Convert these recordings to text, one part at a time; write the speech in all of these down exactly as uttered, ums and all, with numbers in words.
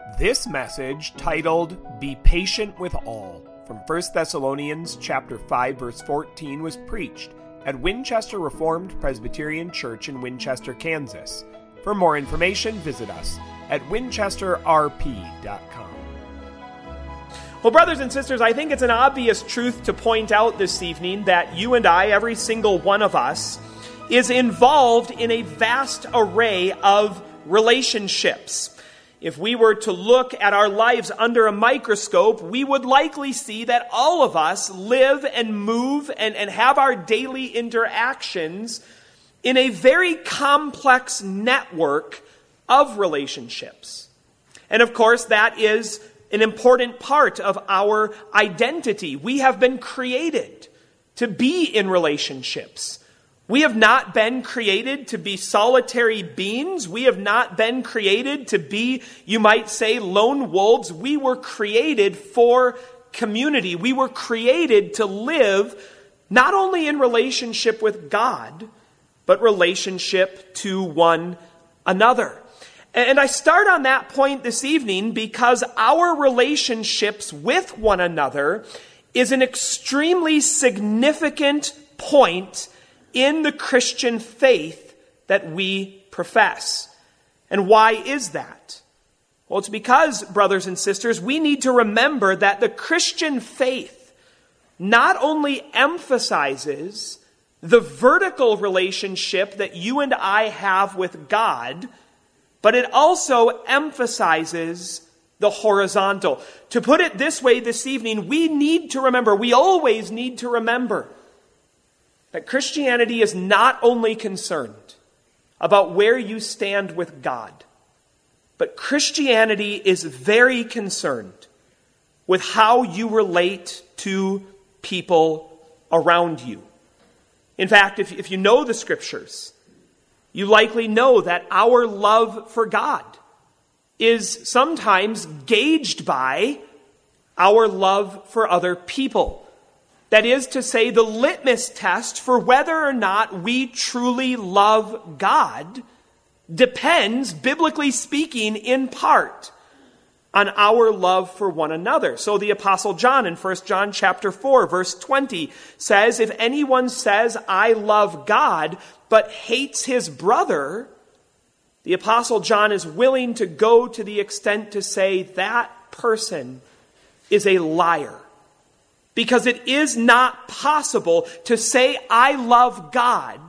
This message, titled Be Patient with All, from First Thessalonians chapter five, verse fourteen, was preached at Winchester Reformed Presbyterian Church in Winchester, Kansas. For more information, visit us at winchester r p dot com. Well, brothers and sisters, I think it's an obvious truth to point out this evening that you and I, every single one of us, is involved in a vast array of relationships. If we were to look at our lives under a microscope, we would likely see that all of us live and move and, and have our daily interactions in a very complex network of relationships. And of course, that is an important part of our identity. We have been created to be in relationships. We have not been created to be solitary beings. We have not been created to be, you might say, lone wolves. We were created for community. We were created to live not only in relationship with God, but relationship to one another. And I start on that point this evening because our relationships with one another is an extremely significant point in the Christian faith that we profess. And why is that? Well, it's because, brothers and sisters, we need to remember that the Christian faith not only emphasizes the vertical relationship that you and I have with God, but it also emphasizes the horizontal. To put it this way this evening, we need to remember, we always need to remember, that Christianity is not only concerned about where you stand with God, but Christianity is very concerned with how you relate to people around you. In fact, if, if you know the Scriptures, you likely know that our love for God is sometimes gauged by our love for other people. That is to say, the litmus test for whether or not we truly love God depends, biblically speaking, in part on our love for one another. So the Apostle John in First John chapter four, verse twenty says, if anyone says, I love God, but hates his brother, the Apostle John is willing to go to the extent to say that person is a liar. Because it is not possible to say, I love God,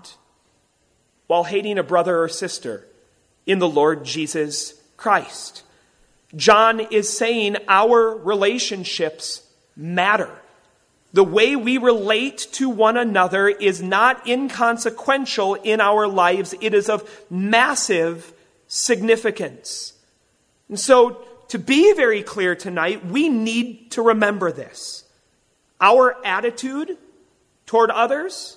while hating a brother or sister in the Lord Jesus Christ. John is saying our relationships matter. The way we relate to one another is not inconsequential in our lives. It is of massive significance. And so, to be very clear tonight, we need to remember this. Our attitude toward others,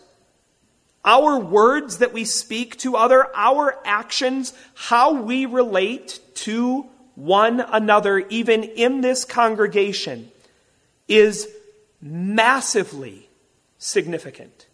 our words that we speak to others, our actions, how we relate to one another, even in this congregation, is massively significant.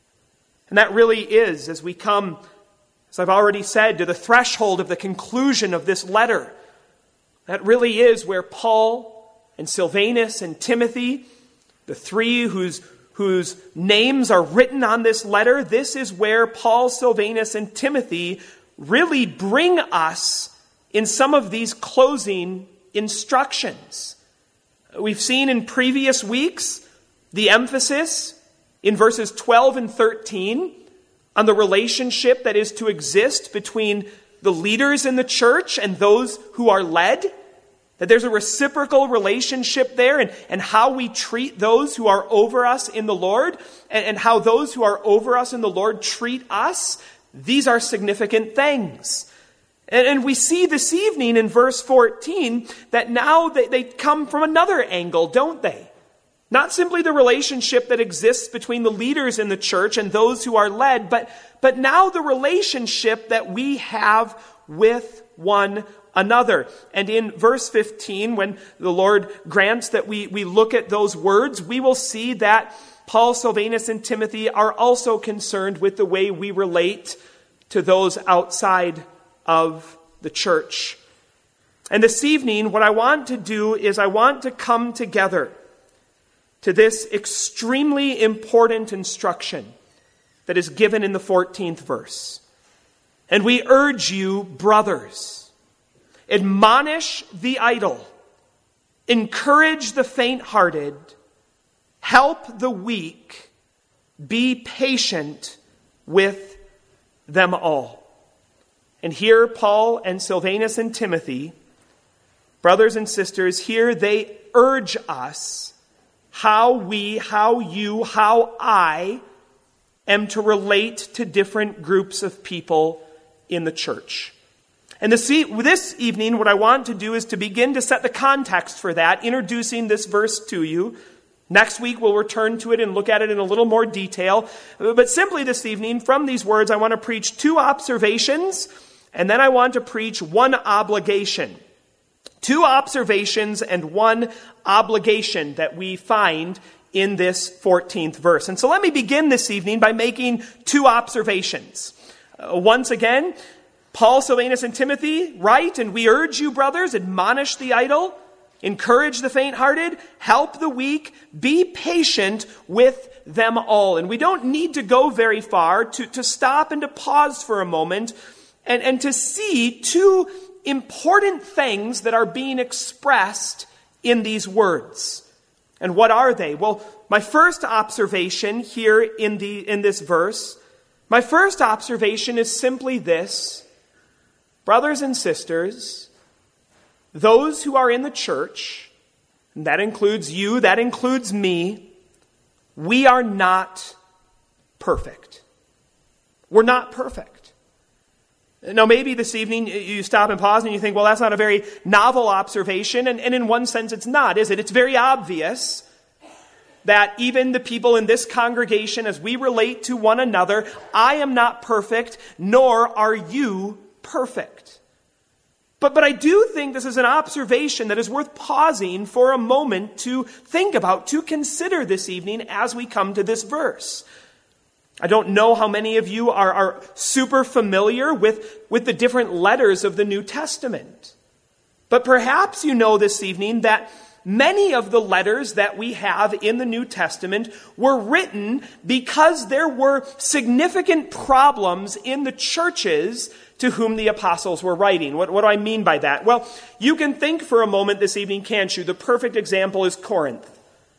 And that really is, as we come, as I've already said, to the threshold of the conclusion of this letter, that really is where Paul and Silvanus and Timothy, the three whose, whose names are written on this letter, this is where Paul, Silvanus, and Timothy really bring us in some of these closing instructions. We've seen in previous weeks the emphasis in verses twelve and thirteen on the relationship that is to exist between the leaders in the church and those who are led. That there's a reciprocal relationship there, and, and how we treat those who are over us in the Lord, and, and how those who are over us in the Lord treat us. These are significant things. And, and we see this evening in verse fourteen that now they, they come from another angle, don't they? Not simply the relationship that exists between the leaders in the church and those who are led, but, but now the relationship that we have with one another. And in verse fifteen, when the Lord grants that we, we look at those words, we will see that Paul, Silvanus, and Timothy are also concerned with the way we relate to those outside of the church. And this evening, what I want to do is I want to come together to this extremely important instruction that is given in the fourteenth verse. And we urge you, brothers, admonish the idle, encourage the faint-hearted, help the weak, be patient with them all. And here Paul and Silvanus and Timothy, brothers and sisters, here they urge us how we, how you, how I am to relate to different groups of people in the church. And this, this evening, what I want to do is to begin to set the context for that, introducing this verse to you. Next week, we'll return to it and look at it in a little more detail. But simply this evening, from these words, I want to preach two observations, and then I want to preach one obligation. Two observations and one obligation that we find in this fourteenth verse. And so let me begin this evening by making two observations. Uh, once again, Paul, Silvanus, and Timothy write, and we urge you, brothers, admonish the idle, encourage the faint-hearted, help the weak, be patient with them all. And we don't need to go very far to, to stop and to pause for a moment and, and to see two important things that are being expressed in these words. And what are they? Well, my first observation here in the in this verse, my first observation is simply this. Brothers and sisters, those who are in the church, and that includes you, that includes me, we are not perfect. We're not perfect. Now, maybe this evening you stop and pause and you think, well, that's not a very novel observation. And, and in one sense, it's not, is it? It's very obvious that even the people in this congregation, as we relate to one another, I am not perfect, nor are you perfect. But, but I do think this is an observation that is worth pausing for a moment to think about, to consider this evening as we come to this verse. I don't know how many of you are, are super familiar with, with the different letters of the New Testament. But perhaps you know this evening that many of the letters that we have in the New Testament were written because there were significant problems in the churches to whom the apostles were writing. What, what do I mean by that? Well, you can think for a moment this evening, can't you? The perfect example is Corinth.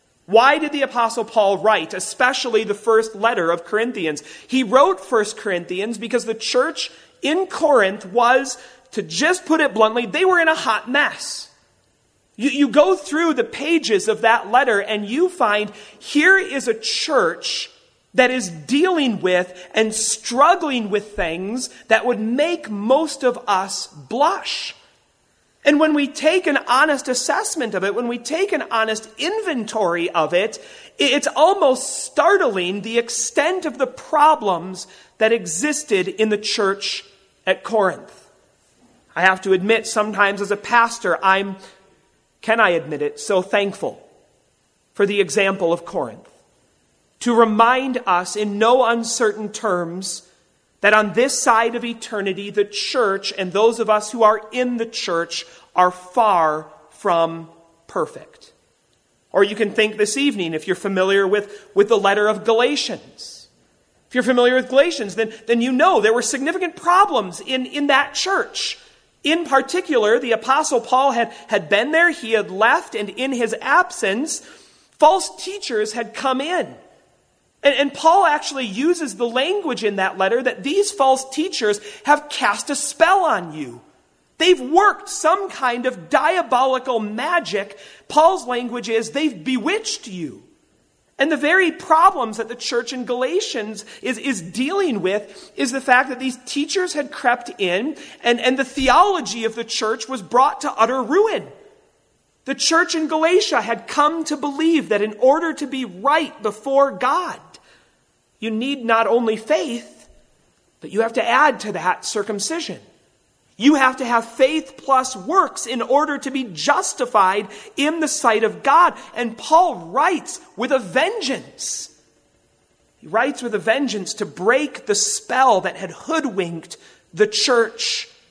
Why did the Apostle Paul write, especially the first letter of Corinthians? He wrote First Corinthians because the church in Corinth was, to just put it bluntly, they were in a hot mess. You, you go through the pages of that letter and you find here is a church that is dealing with and struggling with things that would make most of us blush. And when we take an honest assessment of it, when we take an honest inventory of it, it's almost startling the extent of the problems that existed in the church at Corinth. I have to admit, sometimes as a pastor, I'm, can I admit it, so thankful for the example of Corinth. To remind us in no uncertain terms that on this side of eternity, the church and those of us who are in the church are far from perfect. Or you can think this evening, if you're familiar with, with the letter of Galatians. If you're familiar with Galatians, then, then you know there were significant problems in, in that church. In particular, the Apostle Paul had, had been there, he had left, and in his absence, false teachers had come in. And, and Paul actually uses the language in that letter that these false teachers have cast a spell on you. They've worked some kind of diabolical magic. Paul's language is they've bewitched you. And the very problems that the church in Galatians is, is dealing with is the fact that these teachers had crept in and, and the theology of the church was brought to utter ruin. The church in Galatia had come to believe that in order to be right before God, you need not only faith, but you have to add to that circumcision. You have to have faith plus works in order to be justified in the sight of God. And Paul writes with a vengeance. He writes with a vengeance to break the spell that had hoodwinked the church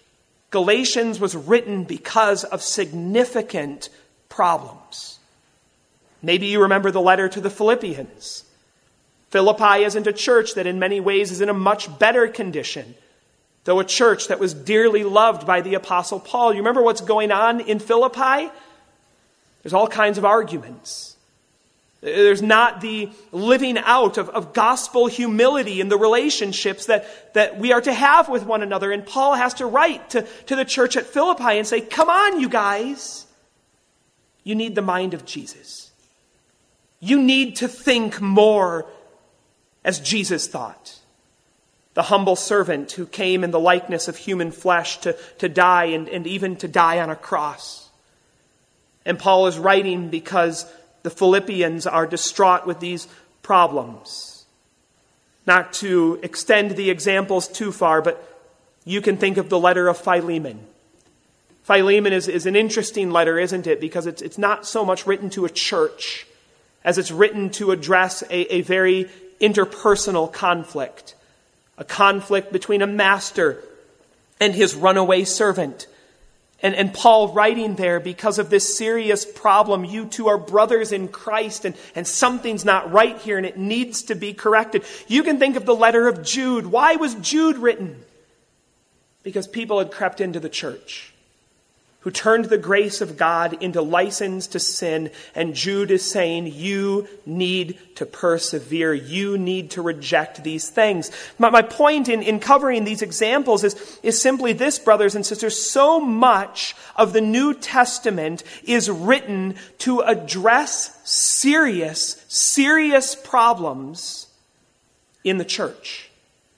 Galatians was written because of significant problems. Maybe you remember the letter to the Philippians. Philippi isn't a church that in many ways is in a much better condition, though a church that was dearly loved by the Apostle Paul. You remember what's going on in Philippi? There's all kinds of arguments. There's not the living out of, of gospel humility in the relationships that, that we are to have with one another. And Paul has to write to, to the church at Philippi and say, come on, you guys. You need the mind of Jesus. You need to think more as Jesus thought. The humble servant who came in the likeness of human flesh to, to die and, and even to die on a cross. And Paul is writing because the Philippians are distraught with these problems. Not to extend the examples too far, but you can think of the letter of Philemon. Philemon is, is an interesting letter, isn't it? Because it's, it's not so much written to a church as it's written to address a, a very interpersonal conflict. A conflict between a master and his runaway servant. And, and Paul writing there because of this serious problem. You two are brothers in Christ and, and something's not right here and it needs to be corrected. You can think of the letter of Jude. Why was Jude written? Because people had crept into the church who turned the grace of God into license to sin. And Jude is saying, you need to persevere. You need to reject these things. My, my point in, in covering these examples is, is simply this, brothers and sisters. So much of the New Testament is written to address serious, serious problems in the church.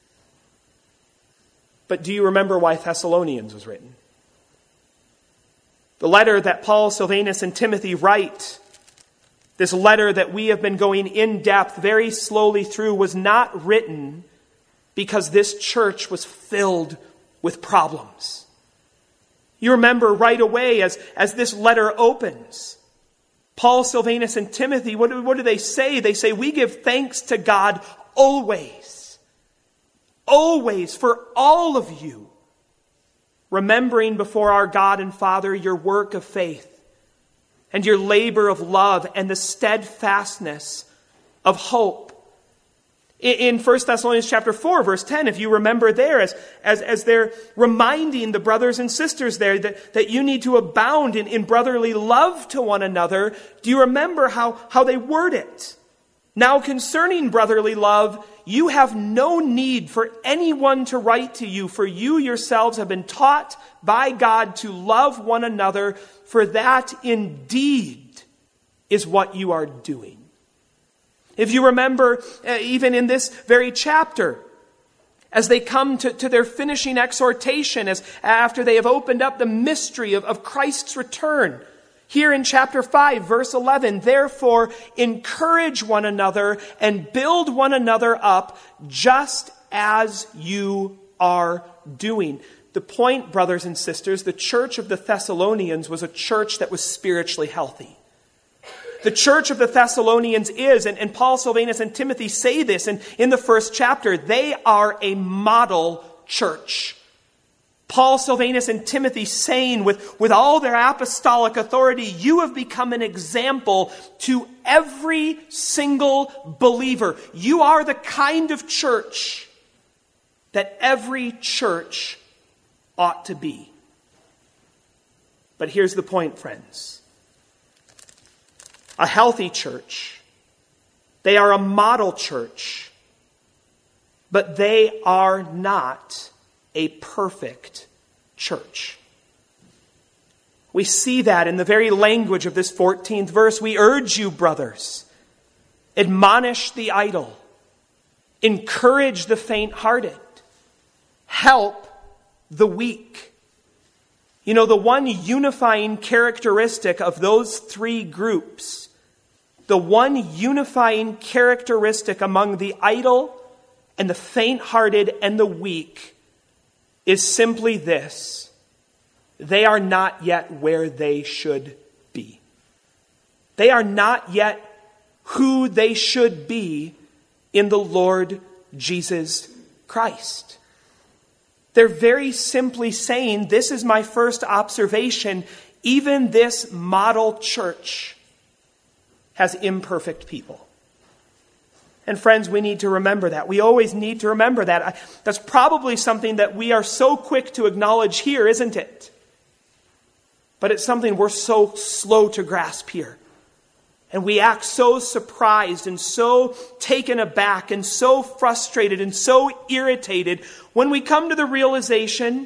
But do you remember why Thessalonians was written? The letter that Paul, Silvanus, and Timothy write, this letter that we have been going in depth very slowly through, was not written because this church was filled with problems. You remember right away as, as this letter opens, Paul, Silvanus, and Timothy, what do, what do they say? They say, we give thanks to God always, always for all of you, remembering before our God and Father your work of faith and your labor of love and the steadfastness of hope. In First Thessalonians chapter four, verse ten, if you remember there, as, as, as they're reminding the brothers and sisters there that, that you need to abound in, in brotherly love to one another, do you remember how, how they word it? Now concerning brotherly love, you have no need for anyone to write to you, for you yourselves have been taught by God to love one another, for that indeed is what you are doing. If you remember, uh, even in this very chapter, as they come to, to their finishing exhortation, as after they have opened up the mystery of, of Christ's return, here in chapter five, verse eleven, therefore encourage one another and build one another up just as you are doing. The point, brothers and sisters, the church of the Thessalonians was a church that was spiritually healthy. The church of the Thessalonians is, and, and Paul, Silvanus, and Timothy say this in, in the first chapter, they are a model church. Paul, Silvanus, and Timothy saying with, with all their apostolic authority, you have become an example to every single believer. You are the kind of church that every church ought to be. But here's the point, friends. A healthy church, they are a model church, but they are not a perfect church. We see that in the very language of this fourteenth verse. We urge you, brothers, admonish the idle, encourage the faint-hearted, help the weak. You know, the one unifying characteristic of those three groups, the one unifying characteristic among the idle and the faint-hearted and the weak is simply this: they are not yet where they should be. They are not yet who they should be in the Lord Jesus Christ. They're very simply saying, this is my first observation, even this model church has imperfect people. And friends, we need to remember that. We always need to remember that. That's probably something that we are so quick to acknowledge here, isn't it? But it's something we're so slow to grasp here. And we act so surprised and so taken aback and so frustrated and so irritated when we come to the realization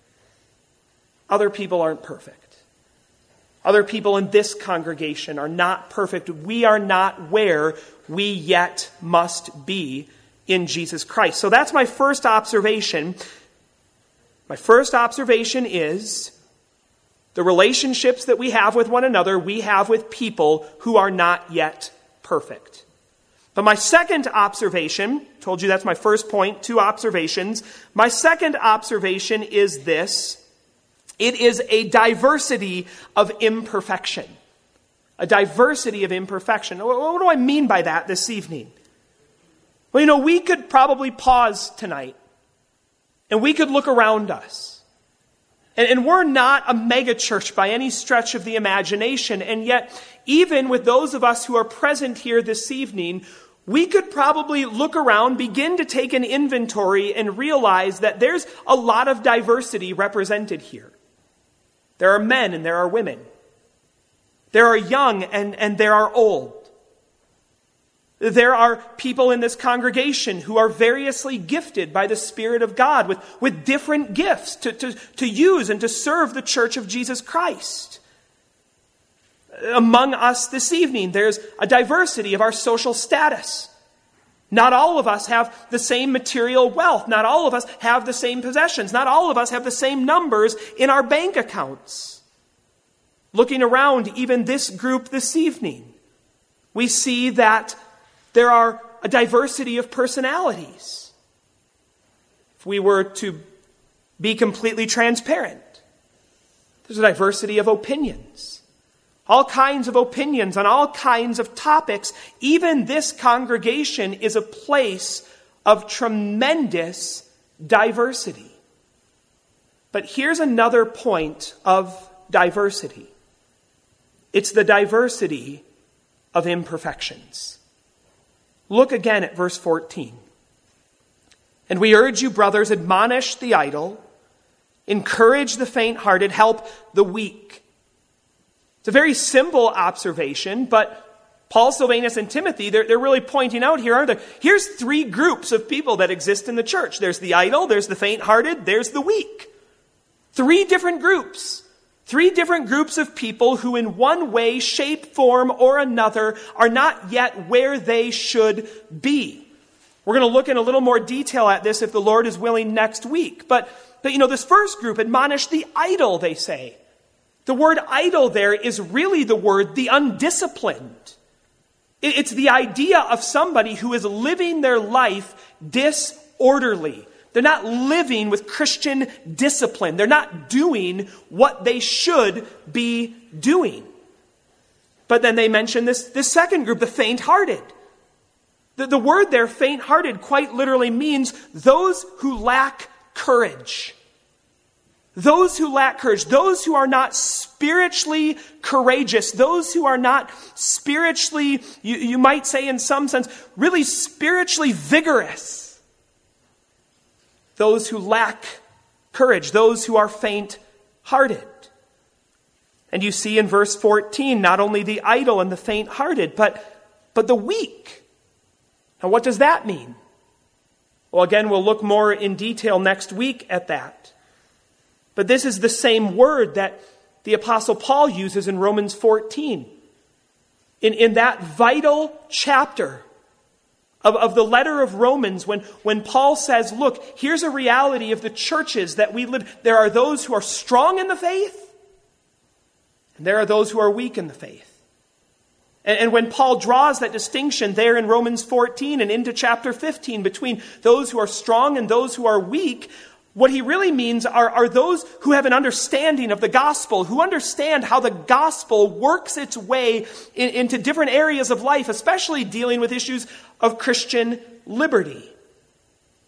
other people aren't perfect. Other people in this congregation are not perfect. We are not where we yet must be in Jesus Christ. So that's my first observation. My first observation is the relationships that we have with one another, we have with people who are not yet perfect. But my second observation, told you that's my first point, two observations. My second observation is this. It is a diversity of imperfection. A diversity of imperfection. What do I mean by that this evening? Well, you know, we could probably pause tonight and we could look around us. And, and we're not a mega church by any stretch of the imagination. And yet, even with those of us who are present here this evening, we could probably look around, begin to take an inventory and realize that there's a lot of diversity represented here. There are men and there are women. There are young and, and there are old. There are people in this congregation who are variously gifted by the Spirit of God with, with different gifts to, to, to use and to serve the church of Jesus Christ. Among us this evening, there's a diversity of our social status. Not all of us have the same material wealth. Not all of us have the same possessions. Not all of us have the same numbers in our bank accounts. Looking around even this group this evening, we see that there are a diversity of personalities. If we were to be completely transparent, there's a diversity of opinions. All kinds of opinions on all kinds of topics. Even this congregation is a place of tremendous diversity. But here's another point of diversity. It's the diversity of imperfections. Look again at verse fourteen. And we urge you, brothers, admonish the idle, encourage the faint-hearted, help the weak. It's a very simple observation, but Paul, Silvanus, and Timothy, they're, they're really pointing out here, aren't they? Here's three groups of people that exist in the church. There's the idle, there's the faint-hearted, there's the weak. Three different groups. Three different groups of people who in one way, shape, form, or another are not yet where they should be. We're going to look in a little more detail at this if the Lord is willing next week. But, but you know, this first group, admonish the idle, they say. The word idle there is really the word the undisciplined. It's the idea of somebody who is living their life disorderly. They're not living with Christian discipline. They're not doing what they should be doing. But then they mention this, this second group, the faint-hearted. The, the word there, faint-hearted, quite literally means those who lack courage. Those who lack courage, those who are not spiritually courageous, those who are not spiritually, you, you might say in some sense, really spiritually vigorous. Those who lack courage, those who are faint-hearted. And you see in verse fourteen, not only the idle and the faint-hearted, but, but the weak. Now what does that mean? Well, again, we'll look more in detail next week at that. But this is the same word that the Apostle Paul uses in Romans fourteen. In, in that vital chapter of, of the letter of Romans, when, when Paul says, look, here's a reality of the churches that we live. There are those who are strong in the faith, and there are those who are weak in the faith. And, and when Paul draws that distinction there in Romans fourteen and into chapter fifteen between those who are strong and those who are weak, what he really means are, are those who have an understanding of the gospel, who understand how the gospel works its way in, into different areas of life, especially dealing with issues of Christian liberty.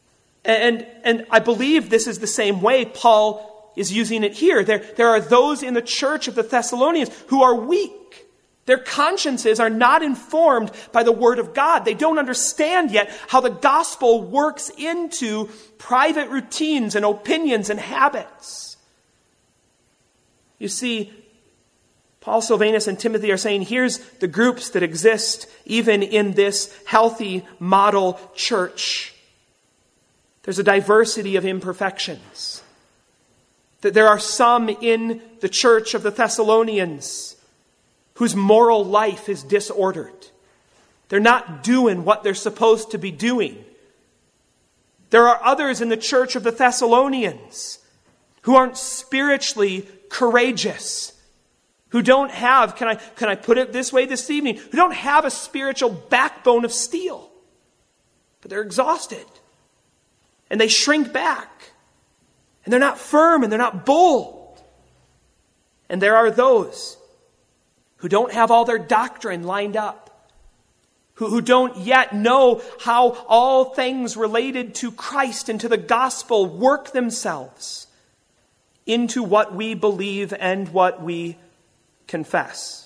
And, and I believe this is the same way Paul is using it here. There, there are those in the church of the Thessalonians who are weak. Their consciences are not informed by the Word of God. They don't understand yet how the gospel works into private routines and opinions and habits. You see, Paul, Silvanus, and Timothy are saying, here's the groups that exist even in this healthy model church. There's a diversity of imperfections. That there are some in the church of the Thessalonians whose moral life is disordered. They're not doing what they're supposed to be doing. There are others in the church of the Thessalonians who aren't spiritually courageous, who don't have, can I, can I put it this way this evening, who don't have a spiritual backbone of steel, but they're exhausted. And they shrink back. And they're not firm and they're not bold. And there are those who don't have all their doctrine lined up. Who, who don't yet know how all things related to Christ and to the gospel work themselves into what we believe and what we confess.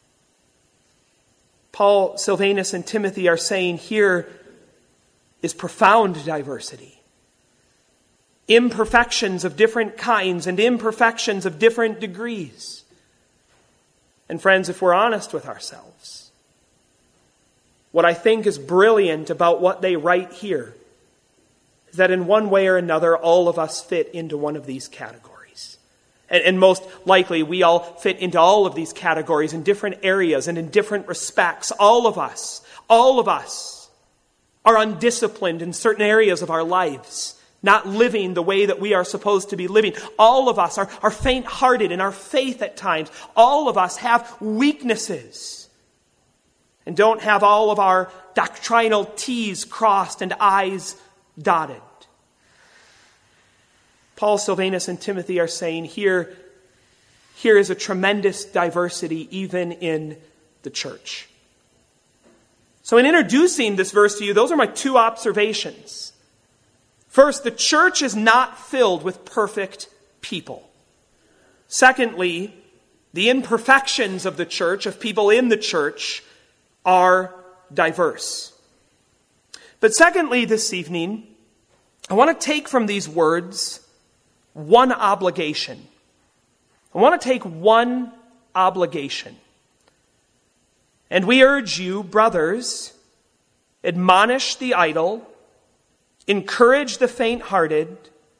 Paul, Silvanus, and Timothy are saying here is profound diversity. Imperfections of different kinds and imperfections of different degrees. And friends, if we're honest with ourselves, what I think is brilliant about what they write here is that in one way or another, all of us fit into one of these categories. And, and most likely, we all fit into all of these categories in different areas and in different respects. All of us, all of us are undisciplined in certain areas of our lives. Not living the way that we are supposed to be living. All of us are, are faint-hearted in our faith at times. All of us have weaknesses. And don't have all of our doctrinal T's crossed and I's dotted. Paul, Silvanus, and Timothy are saying here, here is a tremendous diversity even in the church. So in introducing this verse to you, those are my two observations. First, the church is not filled with perfect people. Secondly, the imperfections of the church, of people in the church, are diverse. But secondly, this evening, I want to take from these words one obligation. I want to take one obligation. And we urge you, brothers, admonish the idle, encourage the faint-hearted,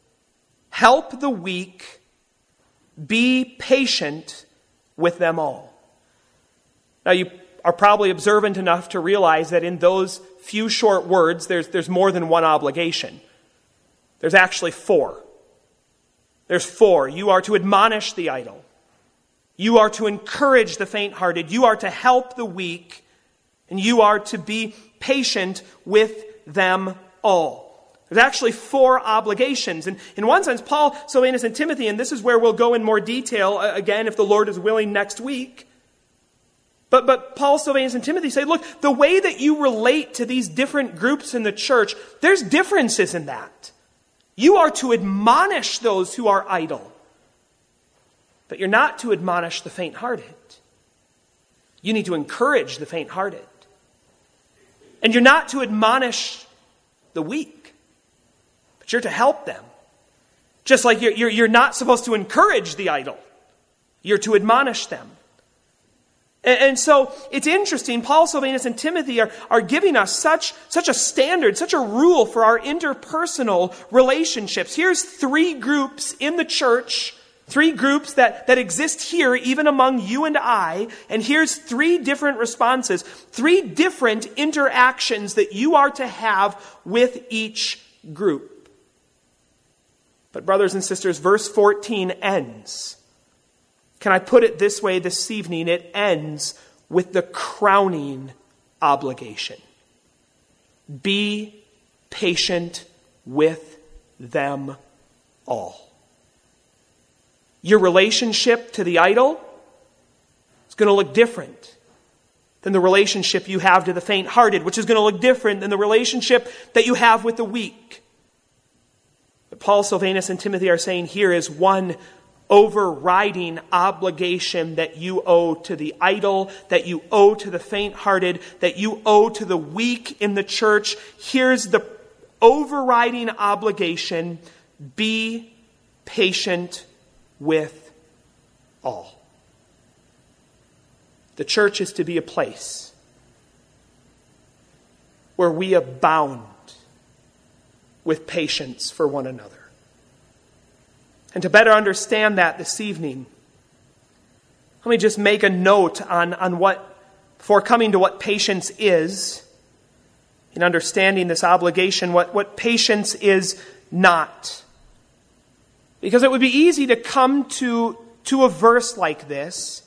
help the weak, be patient with them all. Now you are probably observant enough to realize that in those few short words, there's, there's more than one obligation. There's actually four. There's four. You are to admonish the idle. You are to encourage the faint-hearted. You are to help the weak. And you are to be patient with them all. There's actually four obligations. And in one sense, Paul, Silvanus, and Timothy, and this is where we'll go in more detail, uh, again, if the Lord is willing, next week. But, but Paul, Silvanus, and Timothy say, look, the way that you relate to these different groups in the church, there's differences in that. You are to admonish those who are idle. But you're not to admonish the faint-hearted. You need to encourage the faint-hearted. And you're not to admonish the weak. You're to help them. Just like you're, you're, you're not supposed to encourage the idle. You're to admonish them. And, and so it's interesting, Paul, Silvanus, and Timothy are, are giving us such, such a standard, such a rule for our interpersonal relationships. Here's three groups in the church, three groups that, that exist here even among you and I. And here's three different responses, three different interactions that you are to have with each group. But brothers and sisters, verse fourteen ends. Can I put it this way this evening? It ends with the crowning obligation. Be patient with them all. Your relationship to the idle is going to look different than the relationship you have to the faint-hearted, which is going to look different than the relationship that you have with the weak. What Paul, Silvanus, and Timothy are saying here is one overriding obligation that you owe to the idle, that you owe to the faint-hearted, that you owe to the weak in the church. Here's the overriding obligation: be patient with all. The church is to be a place where we abound with patience for one another. And to better understand that this evening, let me just make a note on, on what, before coming to what patience is, in understanding this obligation, what, what patience is not. Because it would be easy to come to, to a verse like this.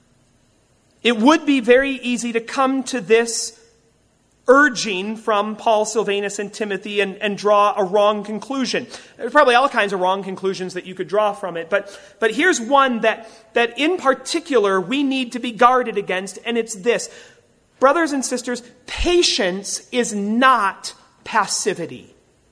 It would be very easy to come to this urging from Paul, Silvanus, and Timothy and, and draw a wrong conclusion. There's probably all kinds of wrong conclusions that you could draw from it, but, but here's one that, that in particular we need to be guarded against, and it's this. Brothers and sisters, patience is not passivity.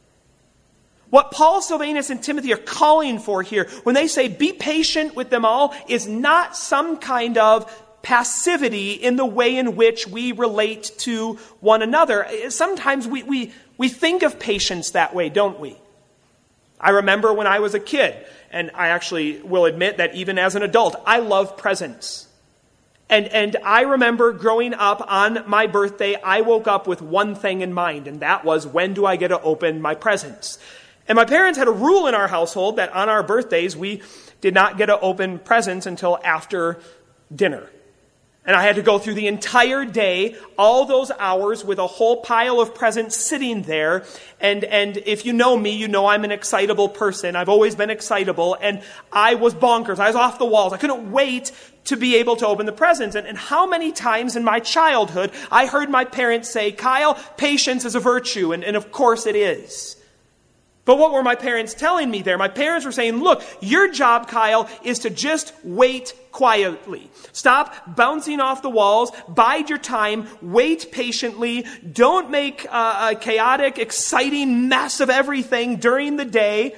What Paul, Silvanus, and Timothy are calling for here, when they say be patient with them all, is not some kind of passivity in the way in which we relate to one another. Sometimes we, we, we think of patience that way, don't we? I remember when I was a kid, and I actually will admit that even as an adult, I love presents. And, and I remember growing up on my birthday, I woke up with one thing in mind, and that was, when do I get to open my presents? And my parents had a rule in our household that on our birthdays, we did not get to open presents until after dinner. And I had to go through the entire day, all those hours, with a whole pile of presents sitting there. And, and if you know me, you know I'm an excitable person. I've always been excitable. And I was bonkers. I was off the walls. I couldn't wait to be able to open the presents. And, and how many times in my childhood I heard my parents say, Kyle, patience is a virtue. And, and of course it is. But what were my parents telling me there? My parents were saying, look, your job, Kyle, is to just wait quietly. Stop bouncing off the walls. Bide your time. Wait patiently. Don't make uh, a chaotic, exciting mess of everything during the day.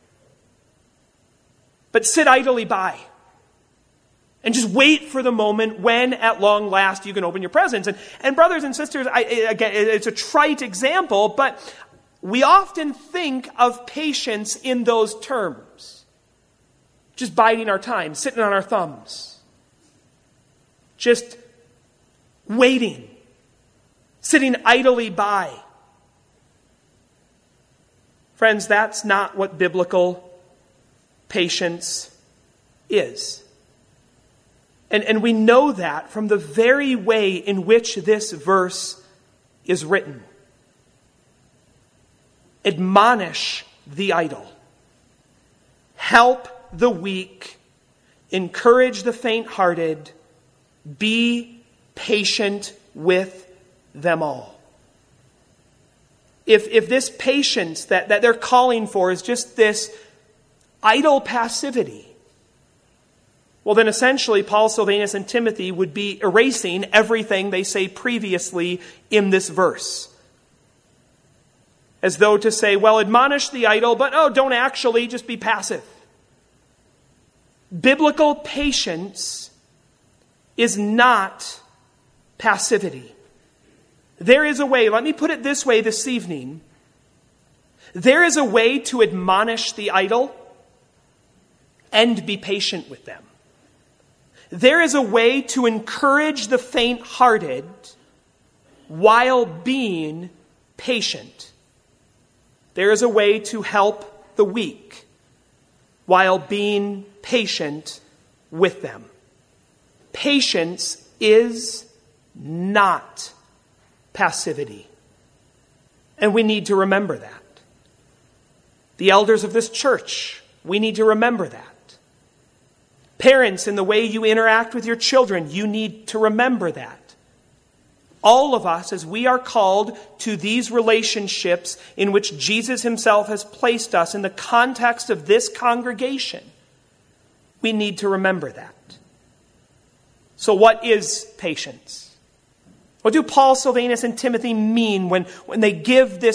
But sit idly by. And just wait for the moment when, at long last, you can open your presents. And, and brothers and sisters, I, again, it's a trite example, but we often think of patience in those terms. Just biding our time, sitting on our thumbs. Just waiting. Sitting idly by. Friends, that's not what biblical patience is. And, and we know that from the very way in which this verse is written. Admonish the idle. Help the weak. Encourage the faint-hearted. Be patient with them all. If, if this patience that, that they're calling for is just this idle passivity, well then essentially Paul, Silvanus, and Timothy would be erasing everything they say previously in this verse. As though to say, well, admonish the idle, but oh, don't actually, just be passive. Biblical patience is not passivity. There is a way, let me put it this way this evening. There is a way to admonish the idle and be patient with them. There is a way to encourage the faint-hearted while being patient. There is a way to help the weak while being patient with them. Patience is not passivity. And we need to remember that. The elders of this church, we need to remember that. Parents, in the way you interact with your children, you need to remember that. All of us, as we are called to these relationships in which Jesus himself has placed us in the context of this congregation, we need to remember that. So what is patience? What do Paul, Silvanus, and Timothy mean when, when they give this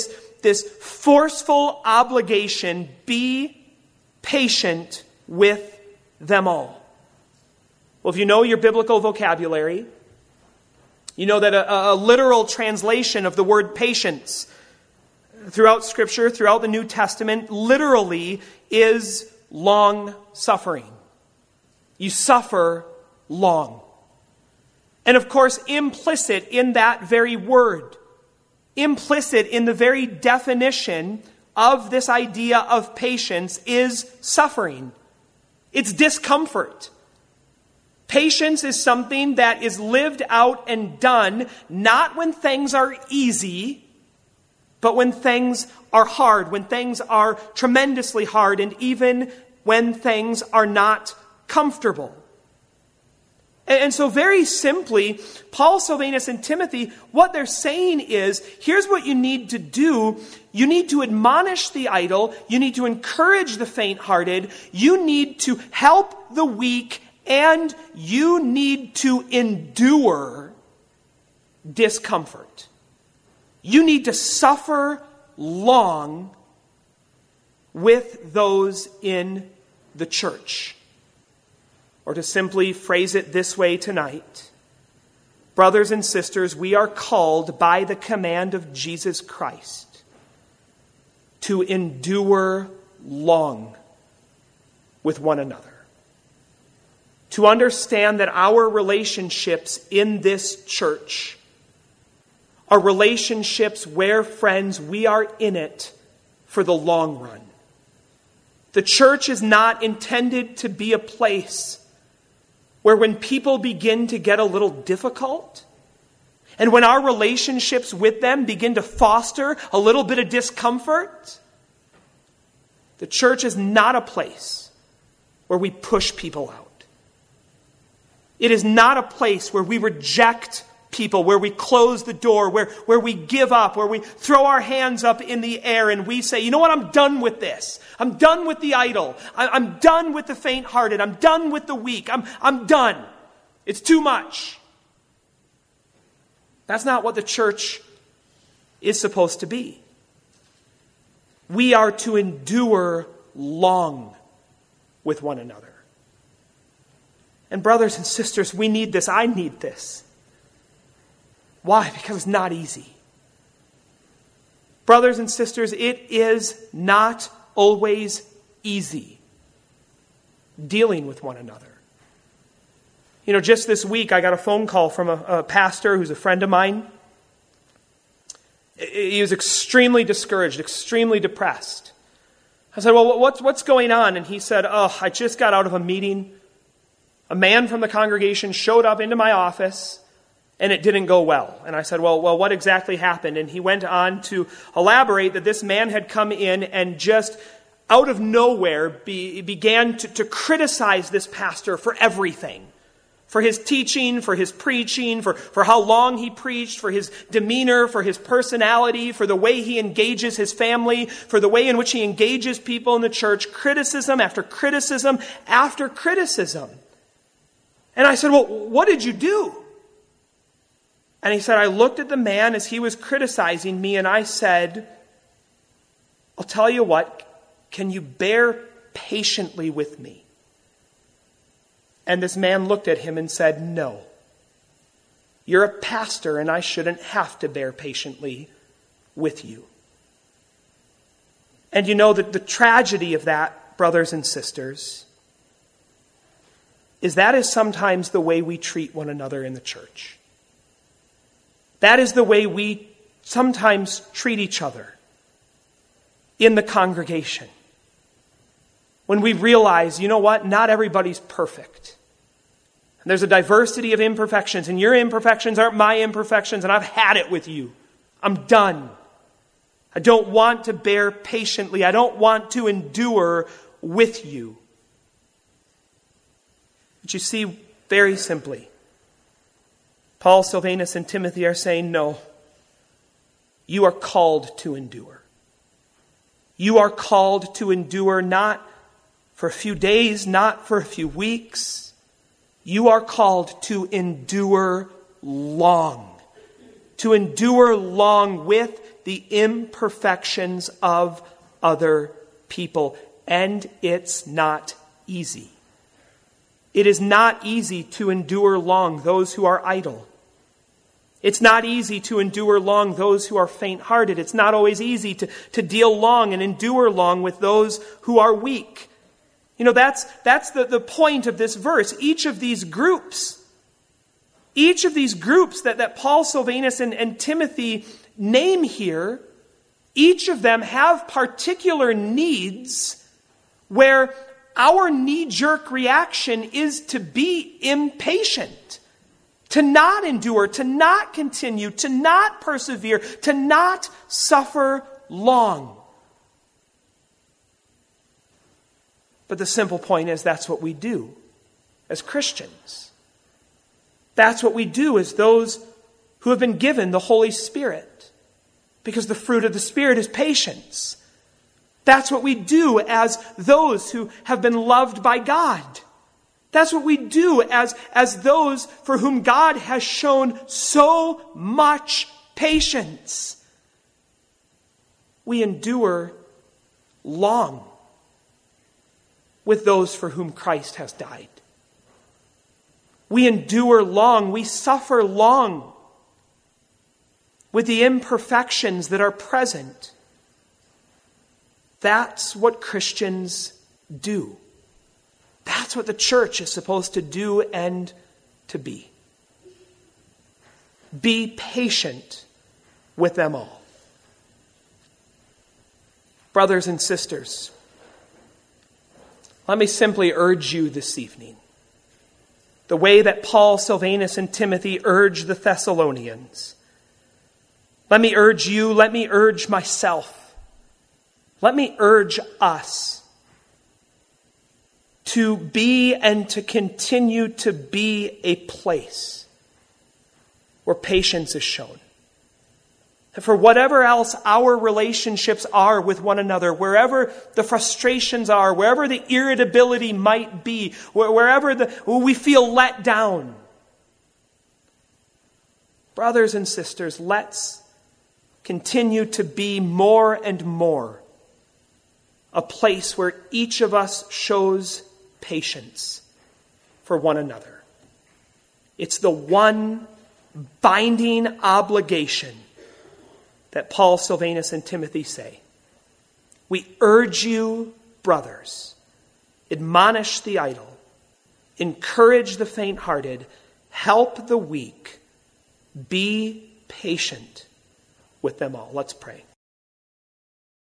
this forceful obligation, be patient with them all. Well, if you know your biblical vocabulary, you know that a, a literal translation of the word patience throughout Scripture, throughout the New Testament, literally is long suffering. You suffer long. And of course, implicit in that very word, implicit in the very definition of this idea of patience is suffering. It's discomfort. Patience is something that is lived out and done not when things are easy, but when things are hard, when things are tremendously hard, and even when things are not comfortable. And so very simply, Paul, Silvanus, and Timothy, what they're saying is, here's what you need to do. You need to admonish the idle. You need to encourage the faint-hearted. You need to help the weak. And you need to endure discomfort. You need to suffer long with those in the church. Or to simply phrase it this way tonight, brothers and sisters, we are called by the command of Jesus Christ to endure long with one another. To understand that our relationships in this church are relationships where, friends, we are in it for the long run. The church is not intended to be a place where when people begin to get a little difficult, and when our relationships with them begin to foster a little bit of discomfort, the church is not a place where we push people out. It is not a place where we reject people, where we close the door, where, where we give up, where we throw our hands up in the air and we say, you know what, I'm done with this. I'm done with the idle. I, I'm done with the faint-hearted. I'm done with the weak. I'm, I'm done. It's too much. That's not what the church is supposed to be. We are to endure long with one another. And brothers and sisters, we need this. I need this. Why? Because it's not easy. Brothers and sisters, it is not always easy dealing with one another. You know, just this week I got a phone call from a, a pastor who's a friend of mine. He was extremely discouraged, extremely depressed. I said, well, what's, what's going on? And he said, oh, I just got out of a meeting. A man from the congregation showed up into my office, and it didn't go well. And I said, well, well, what exactly happened? And he went on to elaborate that this man had come in and just out of nowhere be, began to, to criticize this pastor for everything. For his teaching, for his preaching, for, for how long he preached, for his demeanor, for his personality, for the way he engages his family, for the way in which he engages people in the church. Criticism after criticism after criticism. And I said, well, what did you do? And he said, I looked at the man as he was criticizing me, and I said, I'll tell you what, can you bear patiently with me? And this man looked at him and said, no. You're a pastor, and I shouldn't have to bear patiently with you. And you know that the tragedy of that, brothers and sisters, is that is sometimes the way we treat one another in the church. That is the way we sometimes treat each other in the congregation. When we realize, you know what, not everybody's perfect. And there's a diversity of imperfections, and your imperfections aren't my imperfections, and I've had it with you. I'm done. I don't want to bear patiently. I don't want to endure with you. But you see, very simply, Paul, Silvanus, and Timothy are saying, no, you are called to endure. You are called to endure not for a few days, not for a few weeks. You are called to endure long. To endure long with the imperfections of other people. And it's not easy. It is not easy to endure long those who are idle. It's not easy to endure long those who are faint-hearted. It's not always easy to, to deal long and endure long with those who are weak. You know, that's, that's the, the point of this verse. Each of these groups, each of these groups that, that Paul, Silvanus, and, and Timothy name here, each of them have particular needs where our knee-jerk reaction is to be impatient, to not endure, to not continue, to not persevere, to not suffer long. But the simple point is that's what we do as Christians. That's what we do as those who have been given the Holy Spirit. Because the fruit of the Spirit is patience. That's what we do as those who have been loved by God. That's what we do as, as those for whom God has shown so much patience. We endure long with those for whom Christ has died. We endure long, we suffer long with the imperfections that are present. That's what Christians do. That's what the church is supposed to do and to be. Be patient with them all. Brothers and sisters, let me simply urge you this evening, the way that Paul, Silvanus, and Timothy urged the Thessalonians. Let me urge you, let me urge myself, let me urge us to be and to continue to be a place where patience is shown. And for whatever else our relationships are with one another, wherever the frustrations are, wherever the irritability might be, wherever the, we feel let down, brothers and sisters, let's continue to be more and more a place where each of us shows patience for one another. It's the one binding obligation that Paul, Silvanus, and Timothy say. We urge you, brothers, admonish the idle, encourage the faint-hearted, help the weak, be patient with them all. Let's pray.